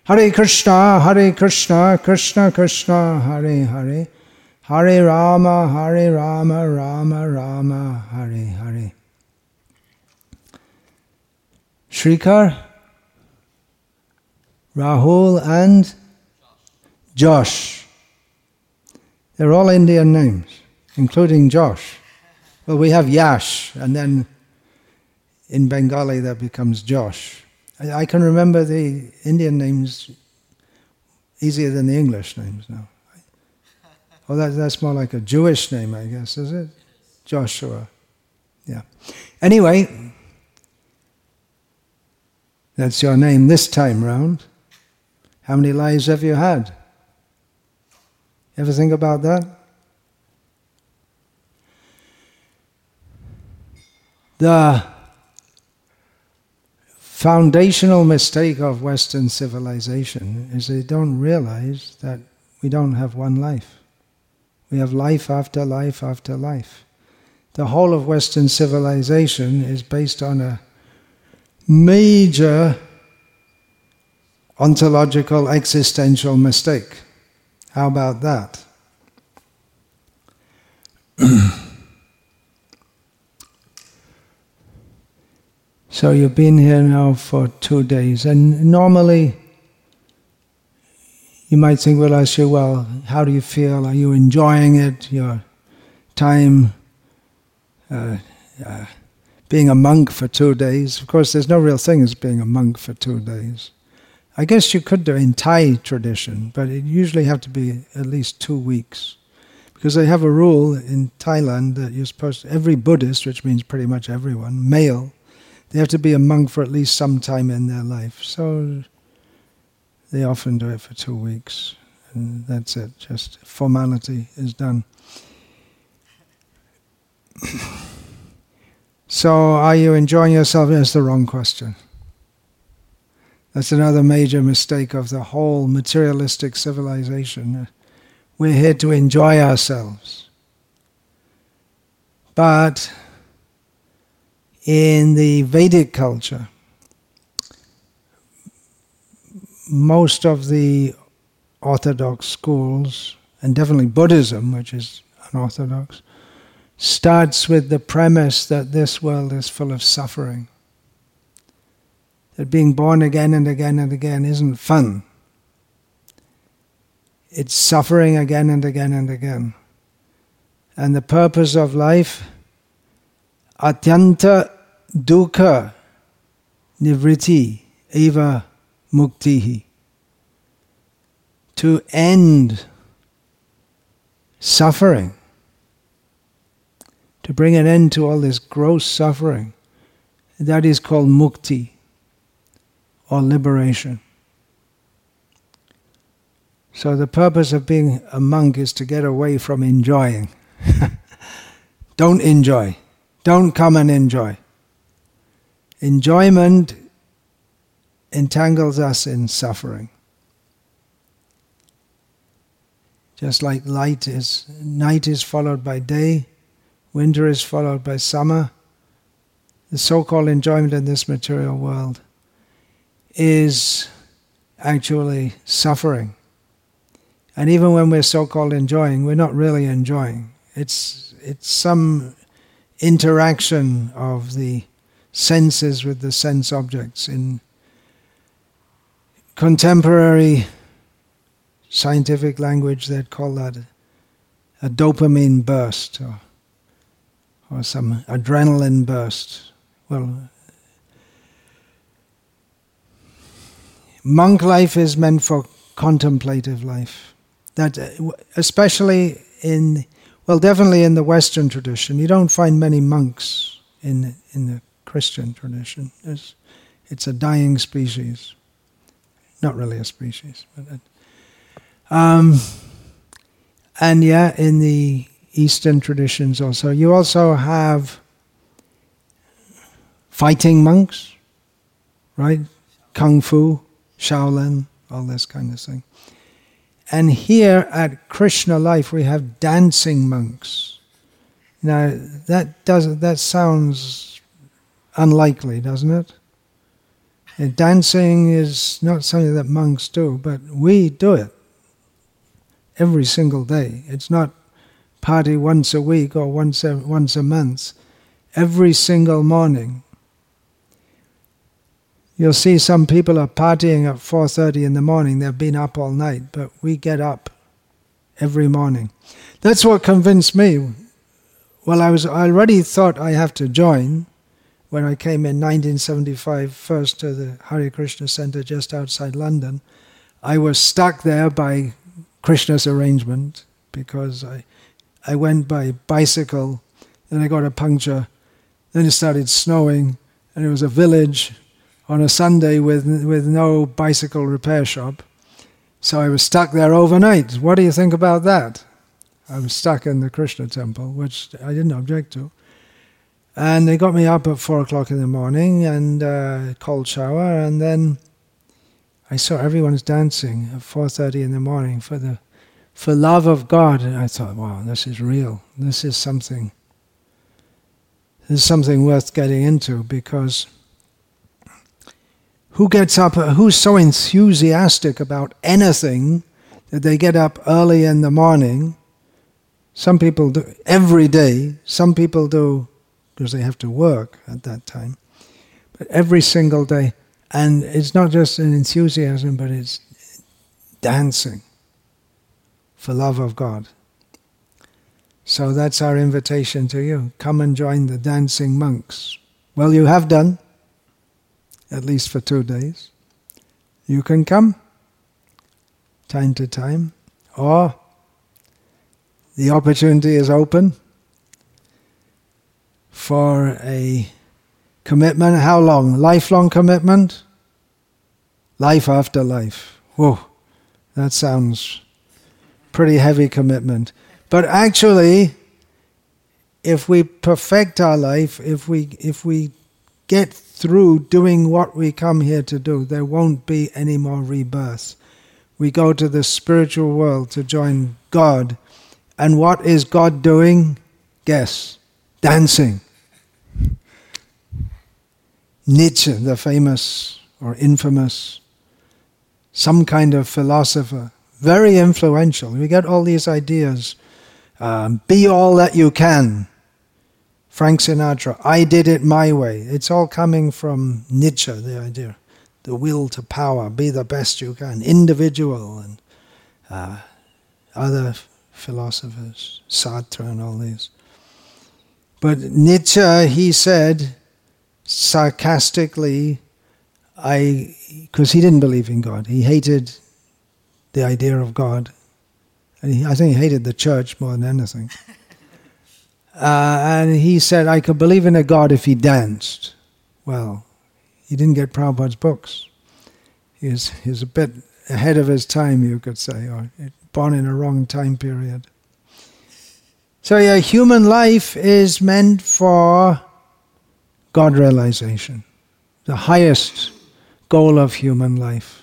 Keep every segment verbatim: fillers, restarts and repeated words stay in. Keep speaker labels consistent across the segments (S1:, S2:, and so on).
S1: Hare Krishna, Hare Krishna, Krishna Krishna, Hare Hare, Hare Rama, Hare Rama, Rama Rama, Hare Hare. Shrikar, Rahul and Josh. They're all Indian names, including Josh. Well, we have Yash, and then in Bengali that becomes Josh. I, I can remember the Indian names easier than the English names now. Oh, that, that's more like a Jewish name, I guess, is it? Joshua. Yeah. Anyway, that's your name this time round. How many lives have you had? Ever think about that? The foundational mistake of Western civilization is they don't realize that we don't have one life. We have life after life after life. The whole of Western civilization is based on a major ontological existential mistake. How about that? So you've been here now for two days, and normally you might think, we'll ask you, well, how do you feel? Are you enjoying it, your time uh, uh, being a monk for two days? Of course, there's no real thing as being a monk for two days. I guess you could do it in Thai tradition, but it usually have to be at least two weeks. Because they have a rule in Thailand that you're supposed to, every Buddhist, which means pretty much everyone, male, they have to be a monk for at least some time in their life. So they often do it for two weeks. And that's it, just formality is done. So are you enjoying yourself? That's the wrong question. That's another major mistake of the whole materialistic civilization. We're here to enjoy ourselves. But in the Vedic culture, most of the orthodox schools, and definitely Buddhism, which is unorthodox, starts with the premise that this world is full of suffering. That being born again and again and again isn't fun. It's suffering again and again and again. And the purpose of life, atyanta dukkha nivriti eva muktihi. To end suffering. To bring an end to all this gross suffering. That is called mukti, or liberation. So the purpose of being a monk is to get away from enjoying. Don't enjoy. Don't come and enjoy. Enjoyment entangles us in suffering. Just like light is, night is followed by day, winter is followed by summer, the so-called enjoyment in this material world is actually suffering. And even when we're so-called enjoying, we're not really enjoying. It's it's some interaction of the senses with the sense objects. In contemporary scientific language, they'd call that a dopamine burst, or, or some adrenaline burst. Well, monk life is meant for contemplative life. That, especially in, well, definitely in the Western tradition, you don't find many monks in in the Christian tradition. It's, it's a dying species. Not really a species, but it, um, and yeah, in the Eastern traditions also, you also have fighting monks, right? Kung Fu, Shaolin, all this kind of thing. And here at Krishna Life we have dancing monks. Now that does that sounds unlikely, doesn't it? And dancing is not something that monks do, but we do it every single day. It's not party once a week or once a, once a month. Every single morning. You'll see some people are partying at four thirty in the morning. They've been up all night, but we get up every morning. That's what convinced me. Well, I was I already thought I have to join when I came in nineteen seventy-five first to the Hare Krishna Center just outside London. I was stuck there by Krishna's arrangement because I I went by bicycle, then I got a puncture, then it started snowing, and it was a village on a Sunday with with no bicycle repair shop. So I was stuck there overnight. What do you think about that? I was stuck in the Krishna temple, which I didn't object to. And they got me up at four o'clock in the morning and uh, cold shower, and then I saw everyone's dancing at four thirty in the morning for the for love of God. And I thought, wow, this is real. This is something. This is something worth getting into, because who gets up, who's so enthusiastic about anything that they get up early in the morning? Some people do every day. Some people do because they have to work at that time. But every single day. And it's not just an enthusiasm, but it's dancing for love of God. So that's our invitation to you. Come and join the dancing monks. Well, you have done, at least for two days. You can come, time to time, or the opportunity is open for a commitment. How long? Lifelong commitment? Life after life. Whoa, that sounds pretty heavy commitment. But actually, if we perfect our life, if we if we get through doing what we come here to do, there won't be any more rebirth. We go to the spiritual world to join God. And what is God doing? Guess. Dancing. Nietzsche, the famous or infamous, some kind of philosopher, very influential. We get all these ideas. Um, be all that you can. Frank Sinatra, I did it my way. It's all coming from Nietzsche, the idea. The will to power, be the best you can. Individual and uh, other philosophers, Sartre and all these. But Nietzsche, he said, sarcastically, I, because he didn't believe in God. He hated the idea of God. And he, I think he hated the church more than anything. Uh, and he said, I could believe in a God if he danced. Well, he didn't get Prabhupada's books. He was, he was a bit ahead of his time, you could say, or born in a wrong time period. So yeah, human life is meant for God realization, the highest goal of human life.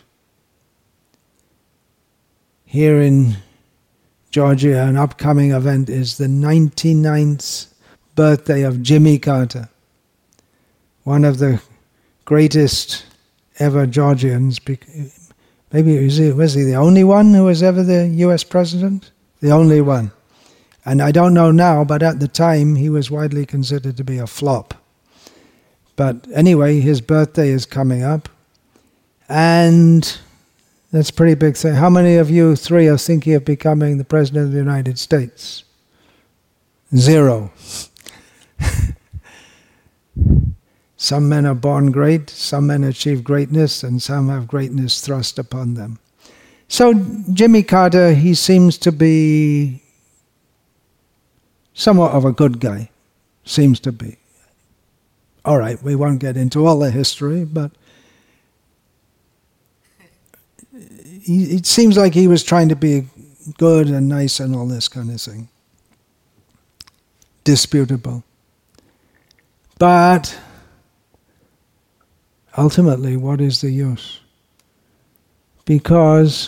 S1: Here in Georgia, an upcoming event is the ninety-ninth birthday of Jimmy Carter, one of the greatest ever Georgians. Maybe was he, was he the only one who was ever the U S president? The only one. And I don't know now, but at the time he was widely considered to be a flop. But anyway, his birthday is coming up, and that's a pretty big thing. How many of you three are thinking of becoming the President of the United States? Zero. Some men are born great, some men achieve greatness, and some have greatness thrust upon them. So Jimmy Carter, he seems to be somewhat of a good guy. Seems to be. All right, we won't get into all the history, but he, it seems like he was trying to be good and nice and all this kind of thing. Disputable. But ultimately, what is the use? Because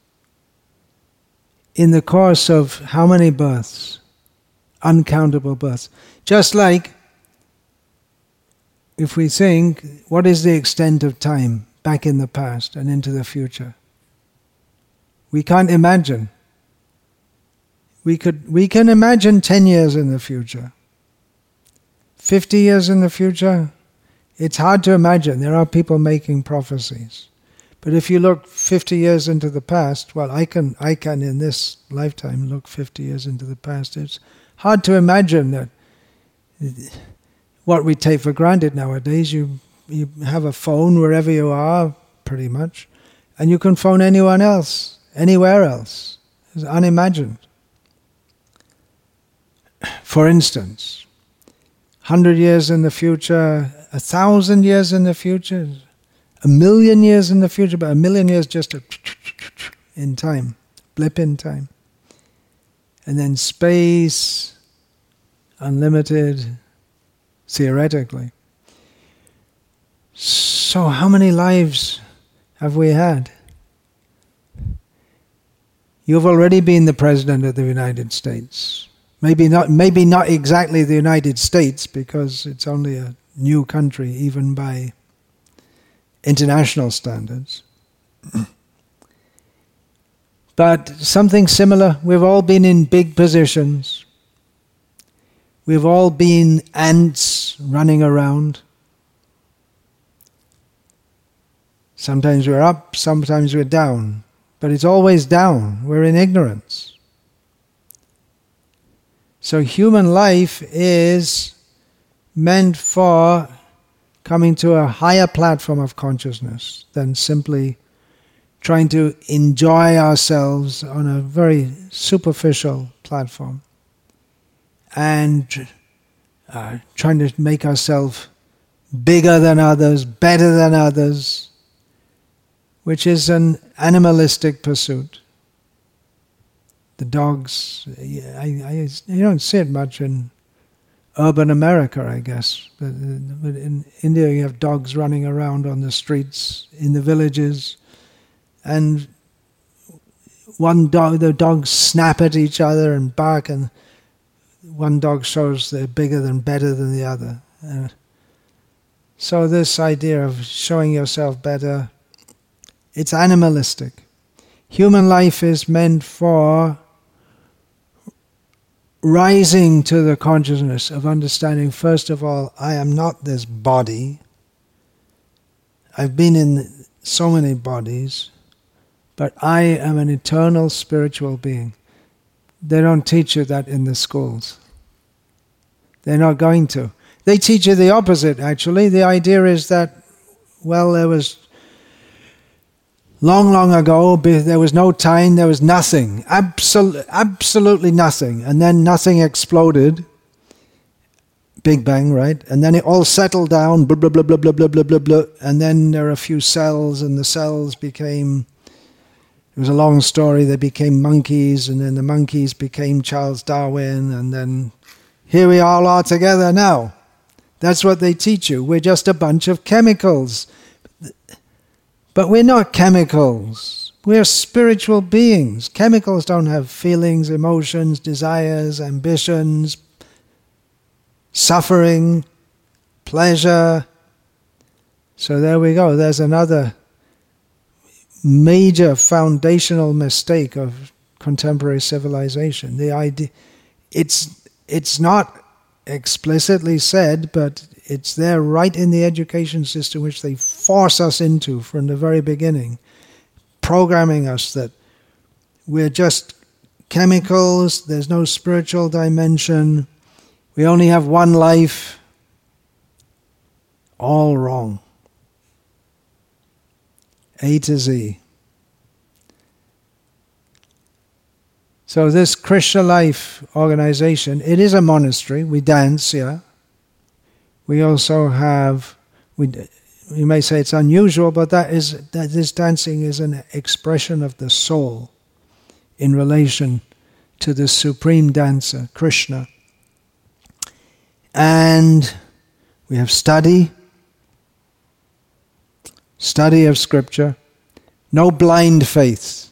S1: in the course of how many births? Uncountable births. Just like if we think, what is the extent of time back in the past and into the future? We can't imagine. We could, we can imagine ten years in the future. fifty years in the future, it's hard to imagine. There are people making prophecies. But if you look fifty years into the past, well, I can, I can in this lifetime look fifty years into the past. It's hard to imagine that what we take for granted nowadays. You, you have a phone wherever you are, pretty much, and you can phone anyone else, anywhere else. It's unimagined. For instance, hundred years in the future, a thousand years in the future, a million years in the future, but a million years just a in time, blip in time. And then space, unlimited, theoretically. So how many lives have we had? You've already been the President of the United States. Maybe not, maybe not exactly the United States, because it's only a new country, even by international standards. But something similar. We've all been in big positions. We've all been ants running around. Sometimes we're up, sometimes we're down. But it's always down. We're in ignorance. So human life is meant for coming to a higher platform of consciousness than simply trying to enjoy ourselves on a very superficial platform and uh, trying to make ourselves bigger than others, better than others, which is an animalistic pursuit. The dogs, I, I, you don't see it much in urban America, I guess. But, but in India you have dogs running around on the streets, in the villages, and one dog, the dogs snap at each other and bark, and one dog shows they're bigger than, better than the other. Uh, so this idea of showing yourself better, it's animalistic. Human life is meant for rising to the consciousness of understanding, first of all, I am not this body. I've been in so many bodies, but I am an eternal spiritual being. They don't teach you that in the schools. They're not going to. They teach you the opposite, actually. The idea is that, well, there was long, long ago, there was no time, there was nothing, Absol- absolutely nothing. And then nothing exploded, Big Bang, right? And then it all settled down, blah, blah, blah, blah, blah, blah, blah, blah, blah. And then there are a few cells, and the cells became, it was a long story, they became monkeys, and then the monkeys became Charles Darwin, and then here we all are together now. That's what they teach you. We're just a bunch of chemicals. But we're not chemicals. We're spiritual beings. Chemicals don't have feelings, emotions, desires, ambitions, suffering, pleasure. So there we go. There's another major foundational mistake of contemporary civilization. The idea, it's it's not explicitly said, but it's there right in the education system, which they force us into from the very beginning, programming us that we're just chemicals, there's no spiritual dimension, we only have one life. All wrong. A to Z. So this Krishna Life organization, it is a monastery. We dance, yeah. We also have, we, you may say it's unusual, but that is that this dancing is an expression of the soul in relation to the supreme dancer, Krishna. And we have study, study of scripture, no blind faith.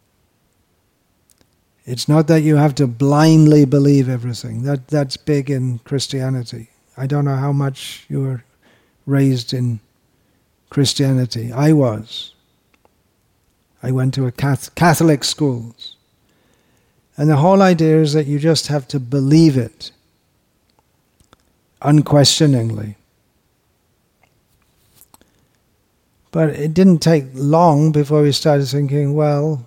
S1: It's not that you have to blindly believe everything. That that's big in Christianity. I don't know how much you're raised in Christianity. I was. I went to a Catholic schools. And the whole idea is that you just have to believe it unquestioningly. But it didn't take long before we started thinking, well,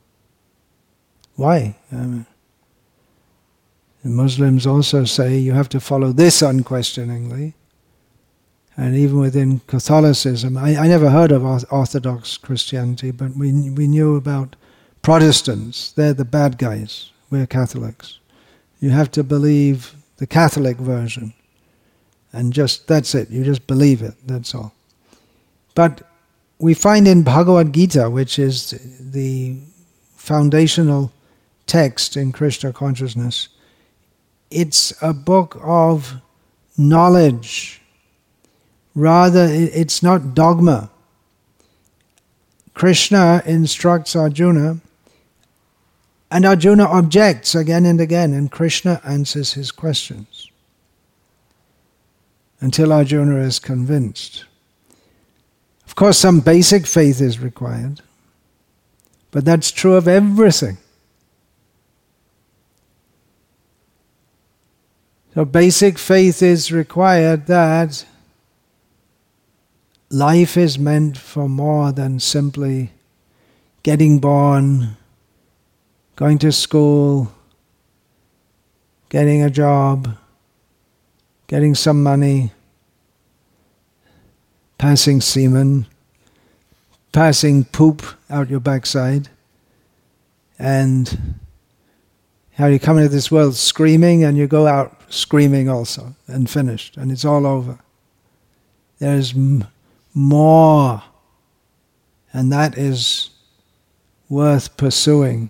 S1: why? I mean, the Muslims also say you have to follow this unquestioningly. And even within Catholicism, I, I never heard of Orthodox Christianity, but we we knew about Protestants. They're the bad guys. We're Catholics. You have to believe the Catholic version. And just, that's it. You just believe it. That's all. But we find in Bhagavad Gita, which is the foundational text in Krishna consciousness, it's a book of knowledge. Rather, it's not dogma. Krishna instructs Arjuna, and Arjuna objects again and again, and Krishna answers his questions until Arjuna is convinced. Of course, some basic faith is required, but that's true of everything. So basic faith is required that life is meant for more than simply getting born, going to school, getting a job, getting some money, passing semen, passing poop out your backside, and how you come into this world screaming and you go out screaming also, and finished, and it's all over. There's m- more, and that is worth pursuing.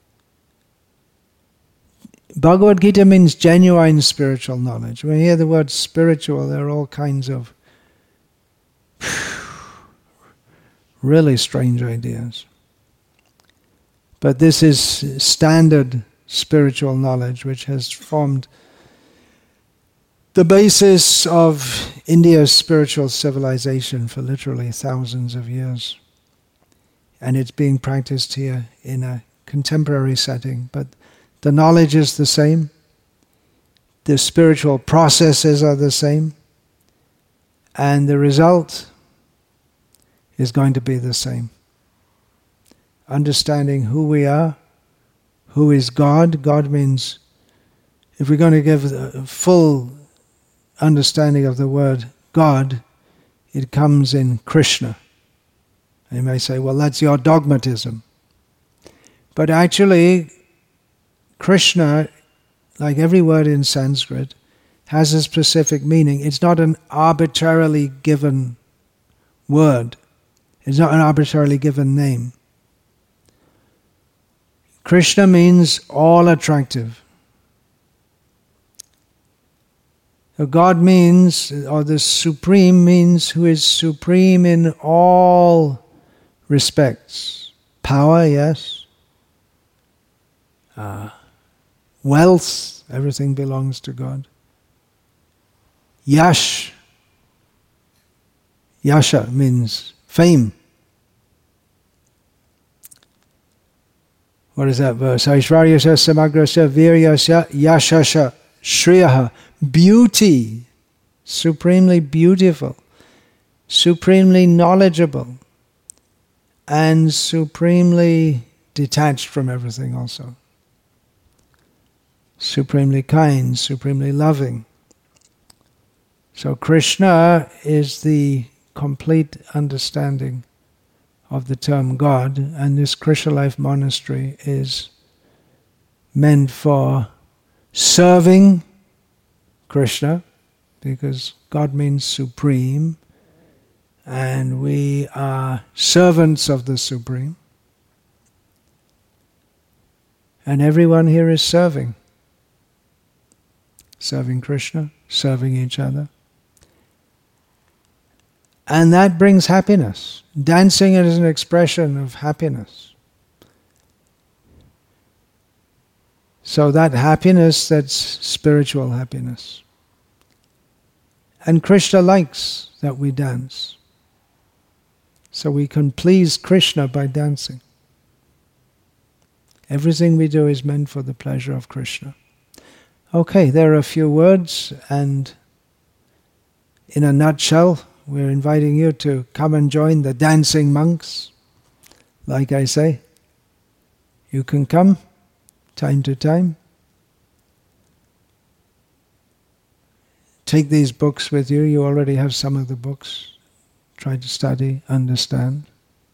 S1: Bhagavad Gita means genuine spiritual knowledge. When you hear the word spiritual, there are all kinds of really strange ideas. But this is standard spiritual knowledge which has formed the basis of India's spiritual civilization for literally thousands of years. And it's being practiced here in a contemporary setting. But the knowledge is the same. The spiritual processes are the same. And the result is going to be the same. Understanding who we are, who is God. God means, if we're going to give a full understanding of the word God, it comes in Krishna. And you may say, well, that's your dogmatism. But actually, Krishna, like every word in Sanskrit, has a specific meaning. It's not an arbitrarily given word. It's not an arbitrarily given name. Krishna means all attractive. So God means, or the Supreme means who is supreme in all respects. Power, yes. Uh, wealth, everything belongs to God. Yash. Yasha means fame. What is that verse? Aishvaryasya samagrasya viryasya yashasha shriyaha. Beauty, supremely beautiful, supremely knowledgeable, and supremely detached from everything also. Supremely kind, supremely loving. So Krishna is the complete understanding of the term God, and this Krishna Life Monastery is meant for serving Krishna, because God means supreme, and we are servants of the Supreme. And everyone here is serving. Serving Krishna, serving each other. And that brings happiness. Dancing is an expression of happiness. So that happiness, that's spiritual happiness. And Krishna likes that we dance. So we can please Krishna by dancing. Everything we do is meant for the pleasure of Krishna. Okay, there are a few words, and in a nutshell, we're inviting you to come and join the dancing monks. Like I say, you can come time to time. Take these books with you. You already have some of the books. Try to study, understand.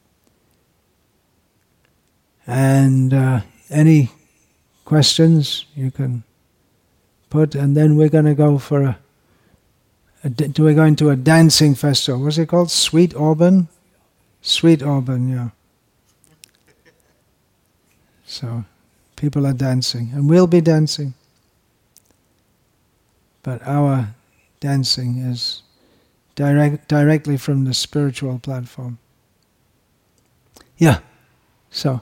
S1: And uh, any questions you can put, and then we're going to go for a, a we're going to a dancing festival. What's it called? Sweet Auburn? Sweet Auburn, yeah. So people are dancing, and we'll be dancing. But our dancing is direct, directly from the spiritual platform. Yeah, so.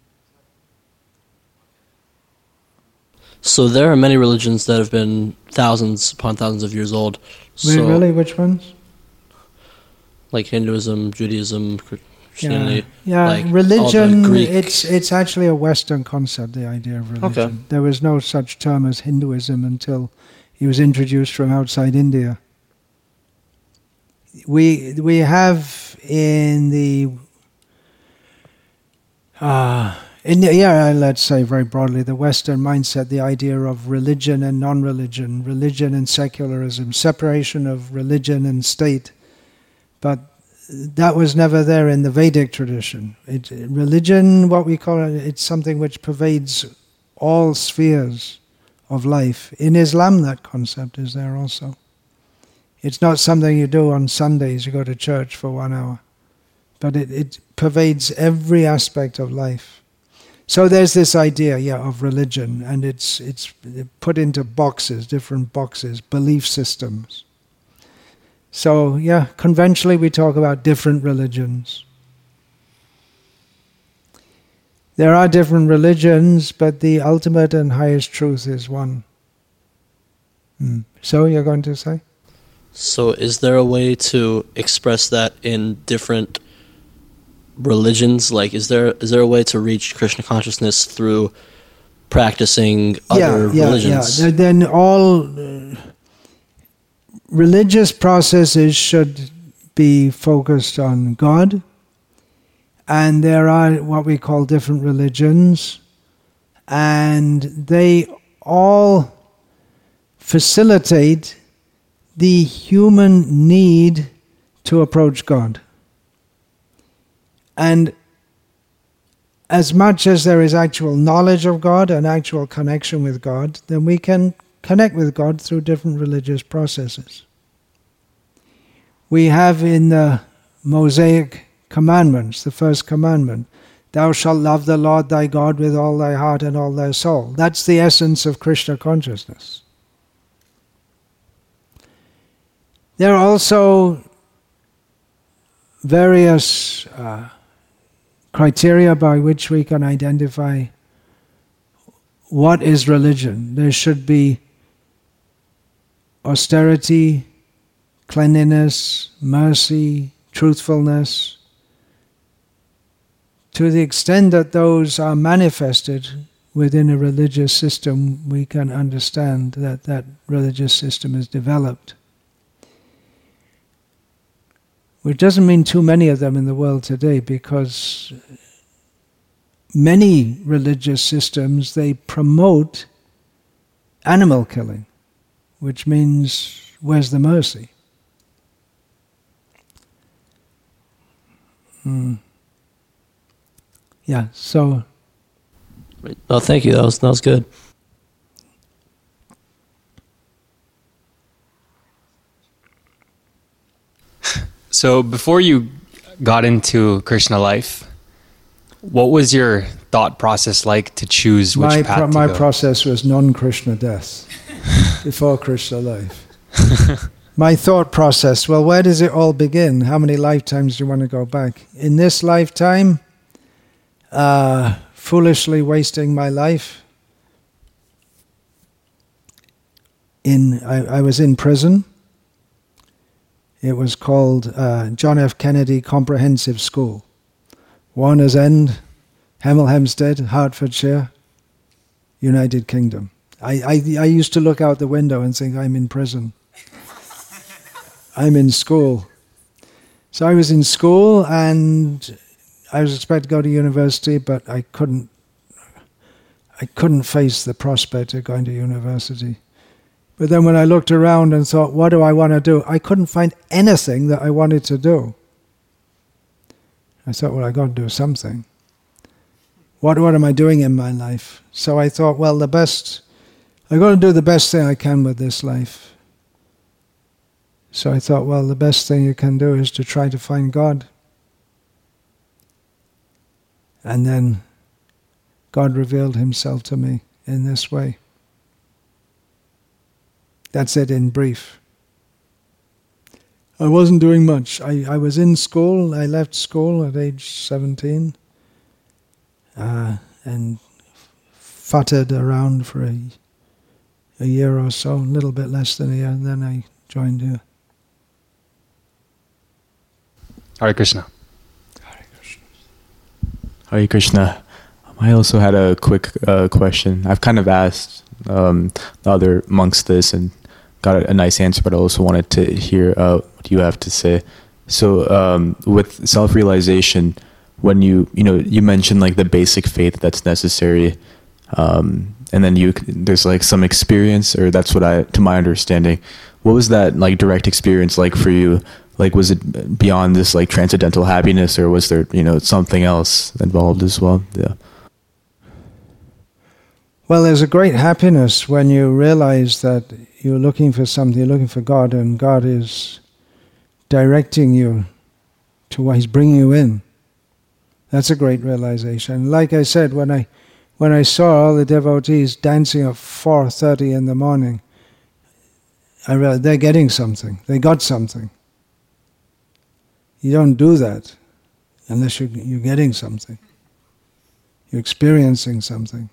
S2: So there are many religions that have been thousands upon thousands of years old. So,
S1: really? Which ones?
S2: Like Hinduism, Judaism, Christianity.
S1: Yeah, yeah.
S2: Like
S1: religion,
S2: Greek.
S1: it's it's actually a Western concept, the idea of religion.
S2: Okay.
S1: There was no such term as Hinduism until it was introduced from outside India. We we have in the... Uh, In the, yeah, let's say very broadly, the Western mindset, the idea of religion and non-religion, religion and secularism, separation of religion and state. But that was never there in the Vedic tradition. It, religion, what we call it, it's something which pervades all spheres of life. In Islam, that concept is there also. It's not something you do on Sundays, you go to church for one hour. But it, it pervades every aspect of life. So there's this idea, yeah, of religion, and it's it's put into boxes, different boxes, belief systems. So, yeah, conventionally we talk about different religions. There are different religions, but the ultimate and highest truth is one. Hmm. So, you're going to say?
S2: So is there a way to express that in different religions? Like, is there is there a way to reach Krishna consciousness through practicing other
S1: yeah, yeah,
S2: religions?
S1: Yeah, then all uh, religious processes should be focused on God, and there are what we call different religions, and they all facilitate the human need to approach God. And as much as there is actual knowledge of God and actual connection with God, then we can connect with God through different religious processes. We have in the Mosaic commandments, the first commandment, thou shalt love the Lord thy God with all thy heart and all thy soul. That's the essence of Krishna consciousness. There are also various uh, criteria by which we can identify what is religion. There should be austerity, cleanliness, mercy, truthfulness. To the extent that those are manifested within a religious system, we can understand that that religious system is developed. Which doesn't mean too many of them in the world today, because many religious systems, they promote animal killing, which means, where's the mercy? Hmm. Yeah, so...
S2: Oh, thank you. That was, that was good.
S3: So before you got into Krishna life, what was your thought process like to choose which
S1: my
S3: path
S1: pro-
S3: to
S1: My
S3: go?
S1: process was non-Krishna death, before Krishna life. My thought process, well, where does it all begin? How many lifetimes do you want to go back? In this lifetime, uh, foolishly wasting my life. In I, I was in prison. It was called uh, John F. Kennedy Comprehensive School. Warner's End, Hemel Hempstead, Hertfordshire, United Kingdom. I, I, I used to look out the window and think, I'm in prison. I'm in school. So I was in school and I was expected to go to university, but I couldn't I couldn't face the prospect of going to university. But then when I looked around and thought, what do I want to do? I couldn't find anything that I wanted to do. I thought, well, I got to do something. What what am I doing in my life? So I thought, well, the best I got to do the best thing I can with this life. So I thought, well, the best thing you can do is to try to find God. And then God revealed himself to me in this way. That's it in brief. I wasn't doing much. I, I was in school. I left school at age seventeen uh, and futtered around for a, a year or so, a little bit less than a year, and then I joined you.
S3: Hare Krishna.
S1: Hare Krishna.
S4: Hare Krishna. I also had a quick uh, question. I've kind of asked um, the other monks this and got a, a nice answer, but I also wanted to hear uh, what you have to say. So, um, with self-realization, when you you know you mentioned like the basic faith that's necessary, um, and then you there's like some experience, or that's what I, to my understanding, what was that like direct experience like for you? Like, was it beyond this like transcendental happiness, or was there you know something else involved as well? Yeah.
S1: Well, there's a great happiness when you realize that you're looking for something, you're looking for God, and God is directing you to what He's bringing you in. That's a great realization. Like I said, when I when I saw all the devotees dancing at four thirty in the morning, I realized they're getting something. They got something. You don't do that unless you're, you're getting something. You're experiencing something.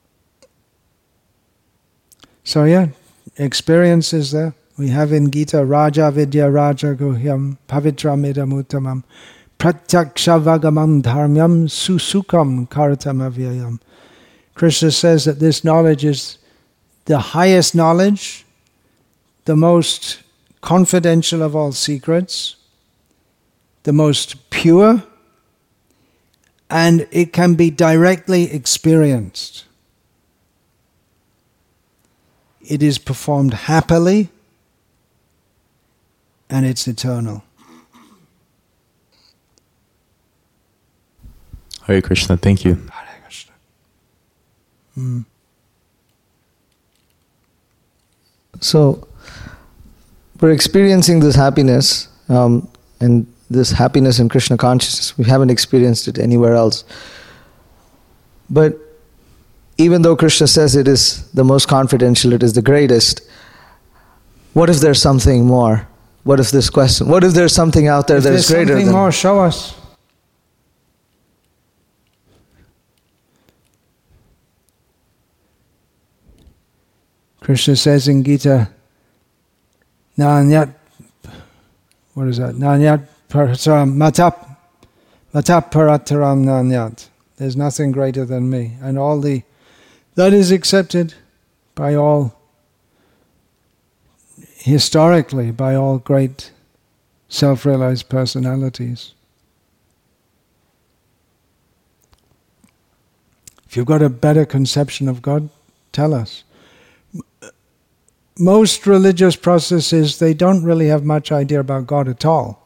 S1: So yeah, experience is there. We have in Gita, Raja Vidya Raja Guhyam Pavitram Idam Uttamam Pratyaksha Vagamam Dharmyam Susukam Karatam Avyayam. Krishna says that this knowledge is the highest knowledge, the most confidential of all secrets, the most pure, and it can be directly experienced. It is performed happily, and it's eternal.
S4: Hare Krishna, thank you.
S1: Hare Krishna. Mm.
S5: So, we're experiencing this happiness, um, and this happiness in Krishna consciousness. We haven't experienced it anywhere else. But even though Krishna says it is the most confidential, it is the greatest, what if there's something more? What if this question? What if there's something out there
S1: if
S5: that is greater
S1: something
S5: than...
S1: more, show us. Krishna says in Gita, Nanyat, what is that? Nanyat parataram, matap, matap parataram nanyat. There's nothing greater than me. And all the, that is accepted by all, historically, by all great self-realized personalities. If you've got a better conception of God, tell us. Most religious processes, they don't really have much idea about God at all.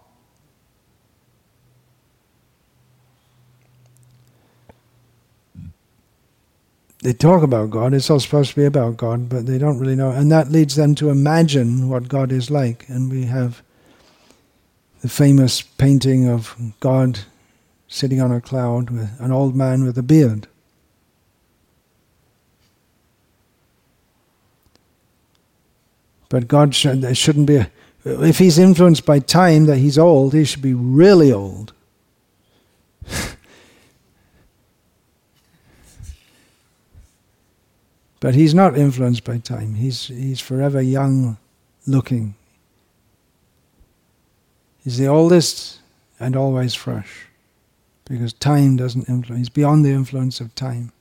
S1: They talk about God, it's all supposed to be about God, but they don't really know. And that leads them to imagine what God is like. And we have the famous painting of God sitting on a cloud with an old man with a beard. But God should, there shouldn't be, a, if He's influenced by time, that He's old, He should be really old. But He's not influenced by time. He's He's forever young looking. He's the oldest and always fresh, because time doesn't influence. He's beyond the influence of time.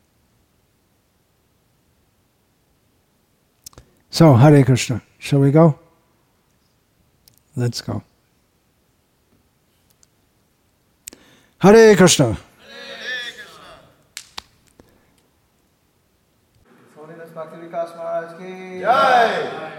S1: So, Hare Krishna. Shall we go? Let's go. Hare Krishna.
S5: Holiness Bhakti Vikas Maharaj ki Jai.